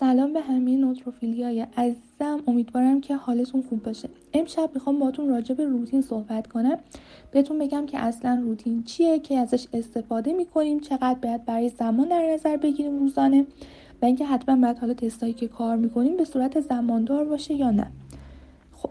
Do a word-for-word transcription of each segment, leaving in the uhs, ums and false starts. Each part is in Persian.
سلام به همه نوتروفیلیای عزیزم، امیدوارم که حالتون خوب باشه. امشب میخوام باهاتون راجع به روتین صحبت کنم. بهتون بگم که اصلا روتین چیه، که ازش استفاده میکنیم، چقدر باید برای زمان در نظر بگیریم روزانه و اینکه حتما باید حالا تستایی که کار میکنیم به صورت زماندار باشه یا نه. خب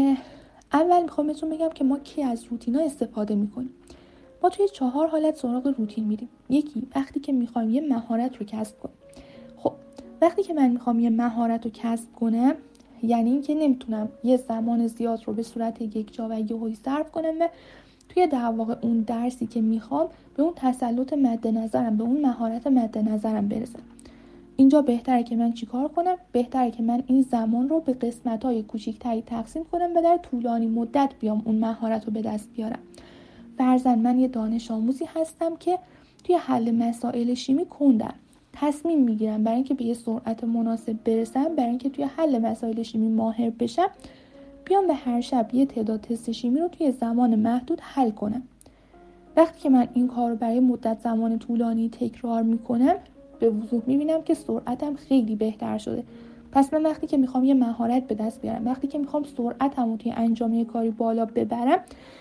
اول میخوام بهتون بگم که ما کی از روتینا استفاده میکنیم. ما توی چهار حالت سراغ روتین میریم. یکی وقتی که میخوایم یه مهارت رو کسب کنیم. خب وقتی که من میخوام یه مهارت رو کسب کنم، یعنی اینکه نمیتونم یه زمان زیاد رو به صورت یک جا و یهویی صرف کنم و توی در واقع اون درسی که میخوام به اون تسلط مد نظرم، به اون مهارت مد نظرم برسم. اینجا بهتره که من چیکار کنم؟ بهتره که من این زمان رو به قسمت‌های کوچیک‌تری تقسیم کنم و در طولانی مدت بیام اون مهارت رو به دست بیارم. فرضاً من یه دانش آموزی هستم که توی حل مسائل شیمی کندم. تصمیم میگیرم برای اینکه به یه سرعت مناسب برسم، برای اینکه توی حل مسائل شیمی ماهر بشم، بیام به هر شب یه تعداد تست شیمی رو توی زمان محدود حل کنم. وقتی که من این کار رو برای مدت زمان طولانی تکرار میکنم، به وضوح میبینم که سرعتم خیلی بهتر شده. پس من وقتی که میخوام یه مهارت به دست بیارم، وقتی که میخوام سرعتم رو توی انجام یه کاری بالا ببرم،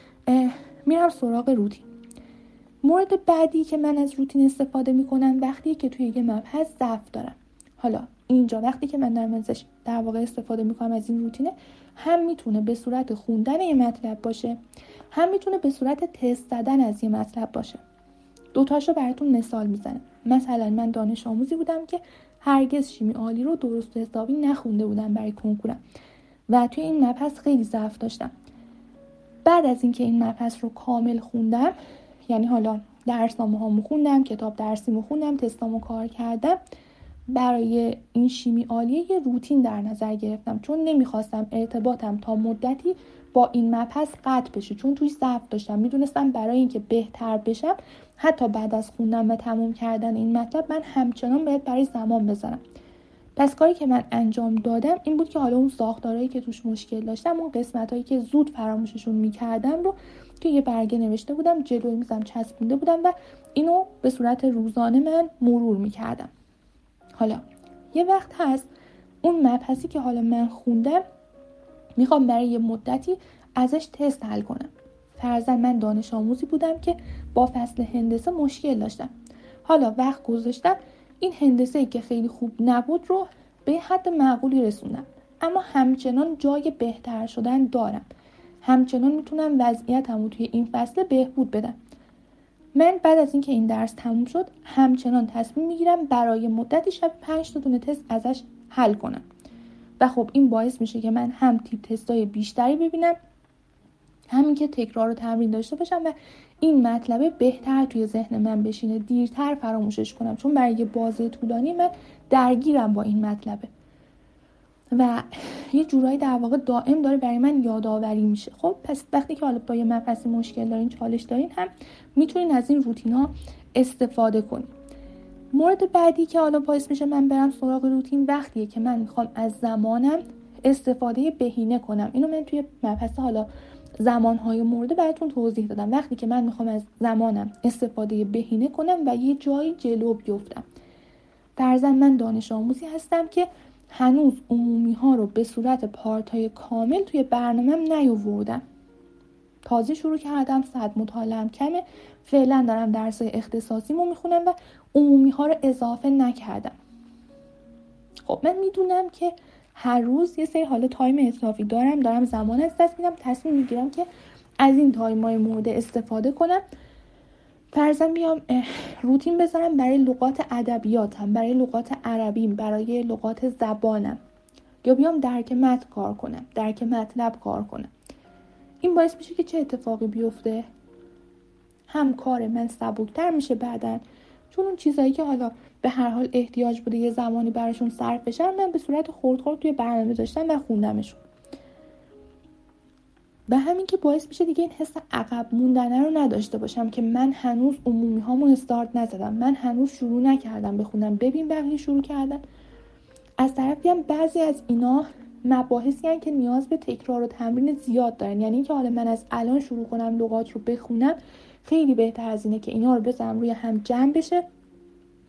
میرم سراغ روتین. مورد بعدی که من از روتین استفاده میکنم وقتی که توی یه مبحث ضعف دارم. حالا اینجا وقتی که من دارم ازش در واقع استفاده میکنم از این روتینه، هم میتونه به صورت خوندن یه مطلب باشه، هم میتونه به صورت تست زدن از یه مطلب باشه. دوتاشو براتون مثال میزنم. مثلا من دانش آموزی بودم که هرگز شیمی عالی رو درست و حسابی نخونده بودم برای کنکورم و توی این مبحث خیلی ضعف داشتم. بعد از اینکه این مبحث رو کامل خوندم، یعنی حالا درسامو هامو خوندم، کتاب درسیمو خوندم، تستامو کار کردم، برای این شیمی عالیه یه روتین در نظر گرفتم، چون نمیخواستم ارتباطم تا مدتی با این مبحث قطع بشه، چون توی ضعف داشتم. میدونستم برای اینکه بهتر بشم، حتی بعد از خوندن و تموم کردن این مطلب، من همچنان باید برای زمان بذارم. پس کاری که من انجام دادم این بود که حالا اون ساختارهایی که توش مشکل داشتم، اون قسمتایی که زود فراموششون میکردم رو توی یه برگه نوشته بودم، جلوی میزم چسبونده بودم و اینو به صورت روزانه من مرور میکردم. حالا یه وقت هست اون مبحثی که حالا من خوندم میخوام برای یه مدتی ازش تست حل کنم. فرضاً من دانش آموزی بودم که با فصل هندسه مشکل داشتم. حالا وقت گذاشتم این هندسه‌ای که خیلی خوب نبود رو به حد معقولی رسوندم، اما همچنان جای بهتر شدن دارم. همچنان میتونم وضعیتمو توی این فصل بهبود بدم. من بعد از اینکه این درس تموم شد، همچنان تصمیم میگیرم برای مدتی شب پنج تا دونه تست ازش حل کنم و خب این باعث میشه که من هم تیپ تستای بیشتری ببینم، همین که تکرار و تمرین داشته باشم و این مطلبه بهتر توی ذهن من بشینه، دیرتر فراموشش کنم، چون برای یه بازه طولانی من درگیرم با این مطلبه و یه جورایی در واقع دائم داره برای من یادآوری میشه. خب پس وقتی که حالا با یه مبحثی مشکل دارین، چالش دارین، هم میتونین از این روتینا استفاده کنین. مورد بعدی که حالا باعث میشه من برم سراغ روتین وقتیه که من میخوام از زمانم استفاده بهینه کنم. اینو من توی مبحث حالا زمانهای مورد براتون توضیح دادم. وقتی که من میخوام از زمانم استفاده بهینه کنم و یه جایی جلو بیفتم. فرضاً من دانش آموزی هستم که هنوز عمومی ها رو به صورت پارت های کامل توی برنامه‌ام نیاوردم. تازه شروع کردم، صد مطالعه‌ام کمه، فعلا دارم درسای اختصاصیمو میخونم و عمومی ها رو اضافه نکردم. خب من میدونم که هر روز یه سری حالا تایم اضافی دارم، دارم زمان از دست میدم، تصمیم میگیرم که از این تایم‌های مورد استفاده کنم. فرضاً بیام روتین بذارم برای لغات ادبیاتم، برای لغات عربیم، برای لغات زبانم، یا بیام درک متن کار کنم، درک مطلب کار کنم. این باعث میشه که چه اتفاقی بیفته؟ هم کار من سبکتر میشه بعداً، چون اون چیزایی که حالا به هر حال احتیاج بوده یه زمانی براشون صرف بشن، من به صورت خرد خرد توی برنامه داشتم و خوندمشون. و همین که باعث میشه دیگه این حس عقب موندن رو نداشته باشم که من هنوز عمومی هامو استارت نزدم، من هنوز شروع نکردم بخونم، ببین بقیه شروع کردن. از طرفی هم بعضی از اینا مباحثی هستن که نیاز به تکرار و تمرین زیاد دارن. یعنی اینکه حالا من از الان شروع کنم لغات رو بخونم خیلی بهتر از اینه که اینا رو بذارم روی هم جمع بشه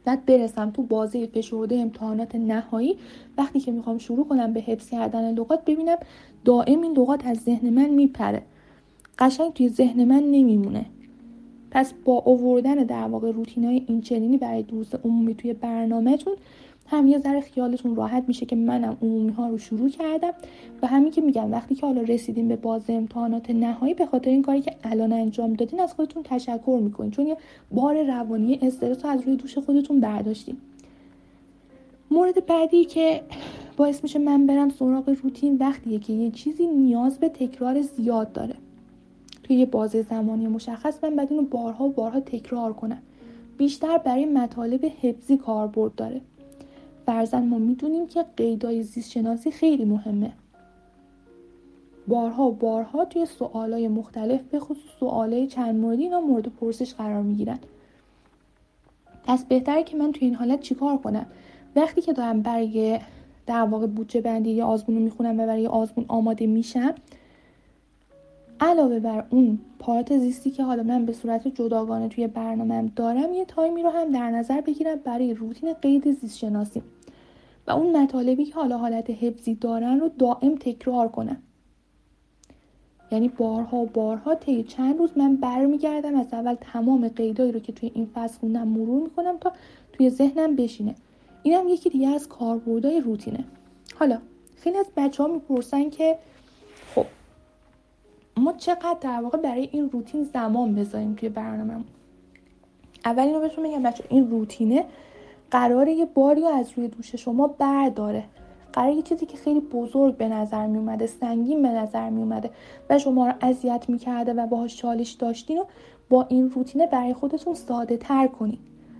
بعد برسم تو بازه فشرده امتحانات نهایی، وقتی که میخوام شروع کنم به حفظ کردن لغات ببینم دائم این لغات از ذهن من میپره، قشنگ توی ذهن من نمیمونه. پس با آوردن در واقع روتینای اینچنینی برای دروس عمومی توی برنامه‌تون هم یه ذره خیالتون راحت میشه که منم عمومی ها رو شروع کردم و همین که میگم وقتی که حالا رسیدین به بازه امتحانات نهایی به خاطر این کاری که الان انجام دادین از خودتون تشکر میکنین، چون یه بار روانی استرس رو از روی دوش خودتون برداشتین. مورد بعدی که باعث میشه من برم سراغ روتین وقتیه که یه چیزی نیاز به تکرار زیاد داره. توی یه بازه زمانی مشخص من باید اینو بارها و بارها تکرار کنم. بیشتر برای مطالب حفظی کاربرد داره. فرضاً ما میدونیم که قیدای زیست شناسی خیلی مهمه. بارها و بارها توی سوالای مختلف به خصوص سوالای چند موردی اینا مورد پرسش قرار میگیرن. پس بهتره که من توی این حالت چیکار کنم؟ وقتی که دارم برای در واقع بودجه بندی یا آزمون رو میخونم و برای آزمون آماده میشم، علاوه بر اون پارت زیستی که حالا من به صورت جداگانه توی برنامه‌ام دارم، یه تایمی رو هم در نظر بگیرم برای روتین قید زیست شناسی و اون مطالبی که حالا حالت حفظی دارن رو دائم تکرار کنم. یعنی بارها و بارها طی چند روز من برمیگردم از اول تمام قیدایی رو که توی این فصل خوندم مرور میکنم تا توی ذهنم بشینه. اینم یکی دیگه از کاربردهای روتینه. حالا خیلی از بچه‌ها میپرسن که خب ما چقدر در واقع برای این روتین زمان بذاریم توی برنامه‌مون؟ اول اینو بهتون بگم بچه‌ها، این روتینه قراره یه باری از روی دوش شما برداره. قراره یه چیزی که خیلی بزرگ به نظر می اومده، سنگین به نظر می اومده و شما رو اذیت می‌کرده و باهاش چالش داشتین و با این روتینه برای خودتون ساده تر کنین.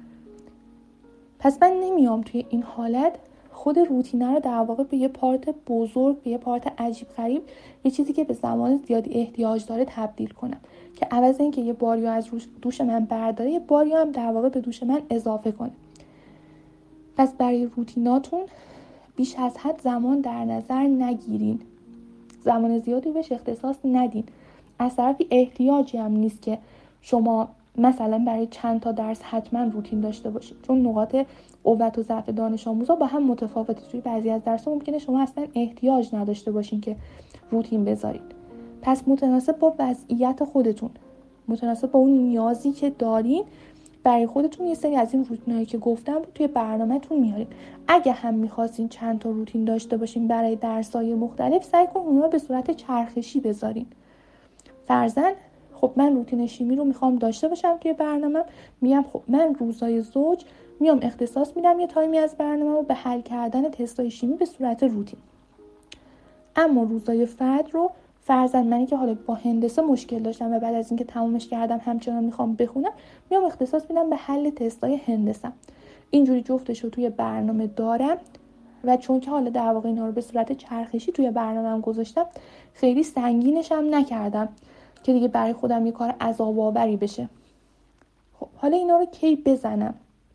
پس من نمیام توی این حالت خود روتینه رو در واقع به یه پارت بزرگ، به یه پارت عجیب غریب، یه چیزی که به زمان زیادی احتیاج داره تبدیل کنم که عوض این که یه باریو از دوش من برداره، یه باریو هم در واقع به دوش من اضافه کنه. پس برای روتیناتون بیش از حد زمان در نظر نگیرین، زمان زیادی بهش اختصاص ندین. از طرفی احتیاجی هم نیست که شما مثلا برای چند تا درس حتما روتین داشته باشید، چون نقاط قوت و ضعف دانش آموزا با هم متفاوته. توی بعضی از درس‌ها ممکنه شما اصلا احتیاج نداشته باشین که روتین بذارید. پس متناسب با وضعیت خودتون، متناسب با اون نیازی که دارین، برای خودتون یه سری از این روتینایی که گفتم رو توی برنامه‌تون میارین. اگه هم می‌خواستین چند تا روتین داشته باشین برای درس‌های مختلف، سعی کنین اونها به صورت چرخشی بذارین. فرضاً خب من روتین شیمی رو میخوام داشته باشم توی برنامه، میگم خب من روزای زوج میام اختصاص میدم یه تایمی از برنامه رو به حل کردن تستای شیمی به صورت روتین. اما روزای فرد رو فرضاً منی که حالا با هندسه مشکل داشتم و بعد از اینکه تمومش کردم همچنان میخوام بخونم، میام اختصاص میدم به حل تستای هندسه. اینجوری جفتش رو توی برنامه دارم و چون که حالا در واقع اینا رو به صورت چرخشی توی برنامه‌ام گذاشتم، خیلی سنگینش هم نکردم که دیگه برای خودم یه کار عذاب آوری بشه. خب حالا اینا رو کی بزنم؟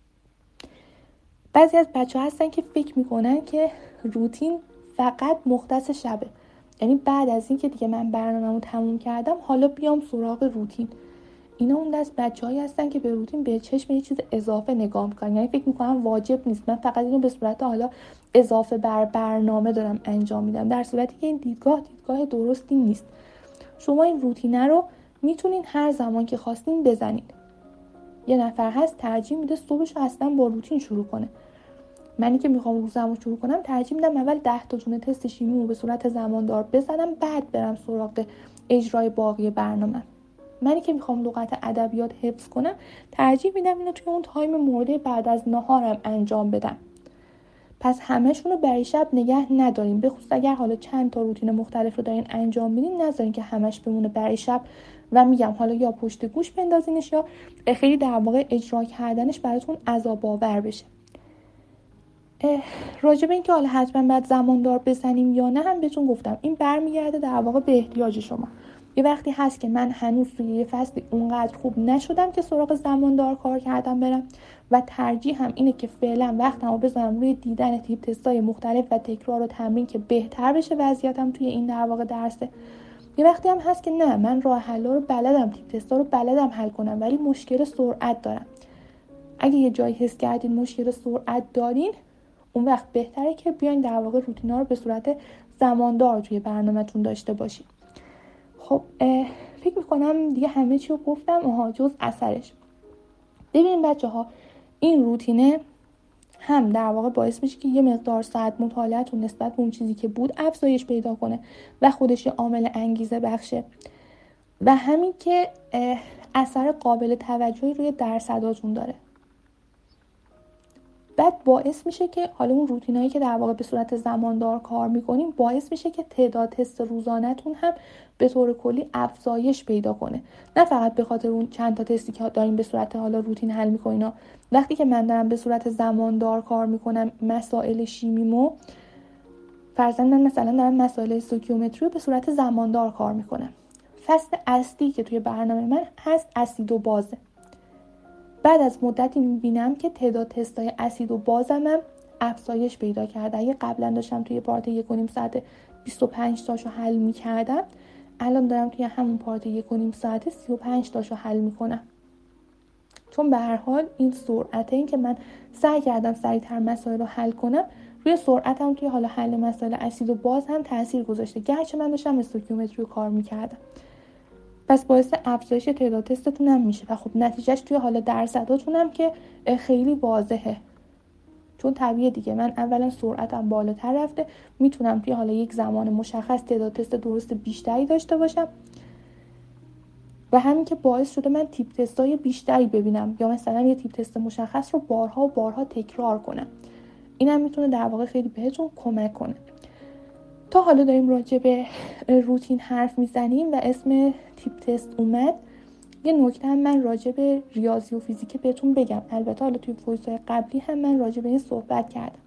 بعضی از بچه‌ها هستن که فکر میکنن که روتین فقط مختص شبه، یعنی بعد از این که دیگه من برنامه‌مو تموم کردم حالا بیام سراغ روتین. اینا اون دست بچه‌هایی هستن که به روتین به چشم یه چیز اضافه نگاه میکنن، یعنی فکر میکنن واجب نیست، من فقط اینو به صورت حالا اضافه بر برنامه دارم انجام میدم، در صورتی که این دیدگاه دیدگاه درستی نیست. شما این روتینه رو میتونین هر زمان که خواستین بزنین. یه نفر هست ترجیح میده صبحش رو اصلا با روتین شروع کنه. منی که میخوام روزمو شروع کنم ترجیح میدم اول ده تا دونه تست شیمی به صورت زماندار بزنم، بعد برم سراغ اجرای باقی برنامه. منی که میخوام لغت ادبیات حفظ کنم ترجیح میدم اینو توی اون تایم مورد بعد از نهارم انجام بدم. پس همه‌شون رو برای شب نگه نداریم، به خصوص اگر حالا چند تا روتین مختلف رو دارین انجام میدین، نذارین که همش بمونه برای شب و میگم حالا یا پشت گوش بندازینش یا خیلی در واقع اجرا کردنش براتون عذاب آور بشه. راجع به این که حالا حتما باید زماندار بزنیم یا نه هم بهتون گفتم، این برمیگرده در واقع به احتیاج شما. یه وقتی هست که من هنوز توی یه فصلی اونقدر خوب نشدم که سراغ زماندار کار کردم برم و ترجیح هم اینه که فعلا وقتمو بذارم روی دیدن تیپ تستای مختلف و تکرار و تمرین که بهتر بشه وضعیتم توی این در واقع درسه. یه وقتی هم هست که نه، من راه حل رو بلدم، تیپ تستا رو بلدم حل کنم، ولی مشکل سرعت دارم. اگه یه جایی حس کردین مشکل سرعت دارین، اون وقت بهتره که بیاین در واقع روتینا رو به صورت زماندار توی برنامه‌تون داشته باشین. خب فکر میکنم دیگه همه چی رو گفتم، آها جز اثرش. ببینید بچه ها، این روتینه هم در واقع باعث میشه که یه مقدار ساعت مطالعه‌تون نسبت به اون چیزی که بود افزایش پیدا کنه و خودش عامل انگیزه بخشه، و همین که اثر قابل توجهی روی درصداتون داره. بعد باعث میشه که حالا اون روتینایی که در واقع به صورت زماندار کار میکنیم باعث میشه که تعداد تست روزانه‌تون هم به طور کلی افزایش پیدا کنه، نه فقط به خاطر اون چند تا تستی که داریم به صورت حالا روتین حل میکنین. وقتی که من دارم به صورت زماندار کار میکنم مسائل شیمیمو، فرضاً من مثلا دارم مسائل استوکیومتری رو به صورت زماندار کار میکنم، فصل اصلی که توی برنامه من هست اسید و بازه. بعد از مدتی میبینم که تعداد تستای اسید و بازم هم افزایش پیدا کرده. اگه قبلا داشتم توی پارت یک و نیم ساعت بیست و پنج تاشو حل میکردم، الان دارم توی همون پارت یک و نیم ساعت سی و پنج تاشو حل میکنم. چون به هر حال این سرعته، این که من سعی کردم سریعتر مسائل رو حل کنم، روی سرعتم توی حالا حل مسائل اسید و باز هم تاثیر گذاشته، گرچه من داشتم استوکیومتری رو کار میکردم. پس باعث افزایش تعداد تستتون هم میشه و خب نتیجهش توی حالا درصداتون هم که خیلی واضحه، چون طبیعیه دیگه، من اولا سرعتم بالاتر رفته، میتونم توی حالا یک زمان مشخص تعداد تست درست بیشتری داشته باشم و همین که باعث شده من تیپ تستای بیشتری ببینم یا مثلا یه تیپ تست مشخص رو بارها و بارها تکرار کنم. اینم میتونه در واقع خیلی بهتون کمک کنه. تا حالا داریم راجع به روتین حرف میزنیم و اسم تیپ تست اومد، یه نکته هم من راجع به ریاضی و فیزیک بهتون بگم. البته حالا توی وایس‌های قبلی هم من راجع به این صحبت کردم.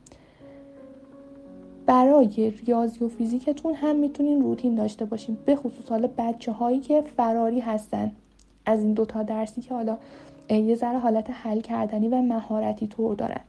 برای ریاضی و فیزیکتون هم میتونین روتین داشته باشین، به خصوص حالا بچه هایی که فراری هستن از این دوتا درسی که حالا یه ذره حالت حل کردنی و مهارتی طور دارن.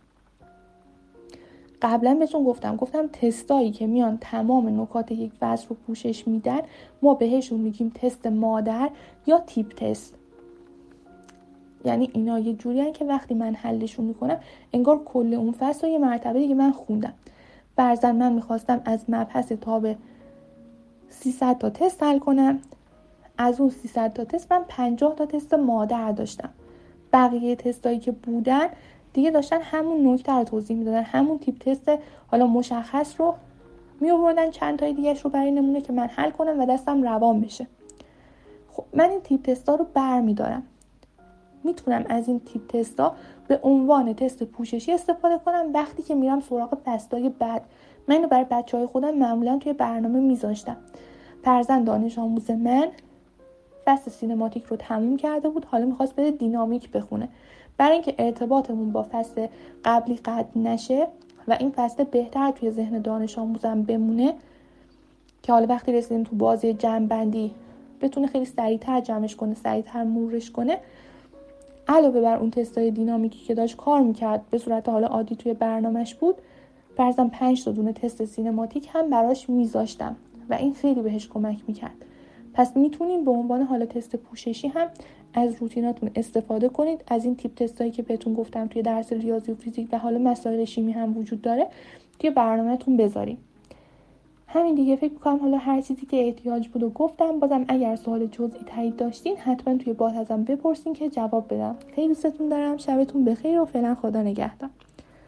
قبلا بهتون گفتم گفتم تستایی که میان تمام نکات یک فصل رو پوشش میدن، ما بهشون میگیم تست مادر یا تیپ تست. یعنی اینا یه جوریه که وقتی من حلشون میکنم انگار کل اون فصل رو یه مرتبه دیگه من خوندم. فرضاً من میخواستم از مبحث تاب سیصد تا تست حل کنم، از اون سیصد تا تست من پنجاه تا تست مادر داشتم، بقیه تستایی که بودن دیگه داشتن همون نکته رو توضیح میدادن، همون تیپ تست حالا مشخص رو می آوردن چند تای دیگه‌اش رو برای نمونه که من حل کنم و دستم روان بشه. خب من این تیپ تستا رو برمی‌دارم، میتونم از این تیپ تستا به عنوان تست پوششی استفاده کنم وقتی که میرم سراغ فصلای بعد. من اینو برای بچهای خودم معمولا توی برنامه میذاشتم. فرضاً دانش آموز من فصل سینماتیک رو تموم کرده بود، حالا میخواست بره دینامیک بخونه. برای اینکه ارتباطمون با فصل قبلی قطع نشه و این فصل بهتر توی ذهن دانش آموزم بمونه که حالا وقتی رسیدیم تو بازی جمع‌بندی بتونه خیلی سریعتر جمعش کنه، سریعتر مرورش کنه، علاوه بر اون تستای دینامیکی که داشت کار میکرد به صورت حالا عادی توی برنامهش بود، فرضاً پنج تا دونه تست سینماتیک هم براش میذاشتم و این خیلی بهش کمک میکرد. پس میتونین به عنوان حالا تست پوششی هم از روتیناتون استفاده کنید، از این تیپ تستایی که بهتون گفتم توی درس ریاضی و فیزیک و حالا مسائل شیمی هم وجود داره توی برنامه‌تون بذارین. همین دیگه، فکر می‌کنم حالا هر چیزی که احتیاج بود و گفتم. بازم اگر سوال جزئی تایید داشتین حتما توی بات ازم بپرسین که جواب بدم. خیلی دوستتون دارم، شبتون بخیر و فعلا خدا نگهدار.